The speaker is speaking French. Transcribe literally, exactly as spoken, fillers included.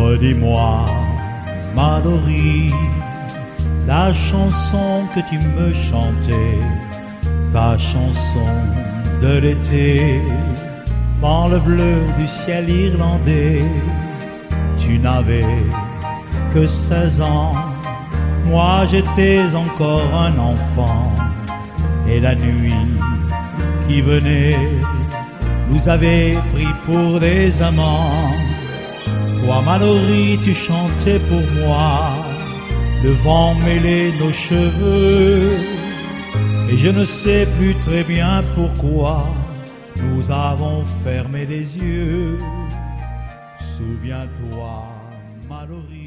Redis-moi, Mallory, la chanson que tu me chantais, ta chanson de l'été, dans le bleu du ciel irlandais. Tu n'avais que seize ans, moi j'étais encore un enfant, et la nuit qui venait nous avait pris pour des amants. Toi, Mallory, tu chantais pour moi, le vent mêlait nos cheveux, et je ne sais plus très bien pourquoi nous avons fermé les yeux. Souviens-toi, Mallory.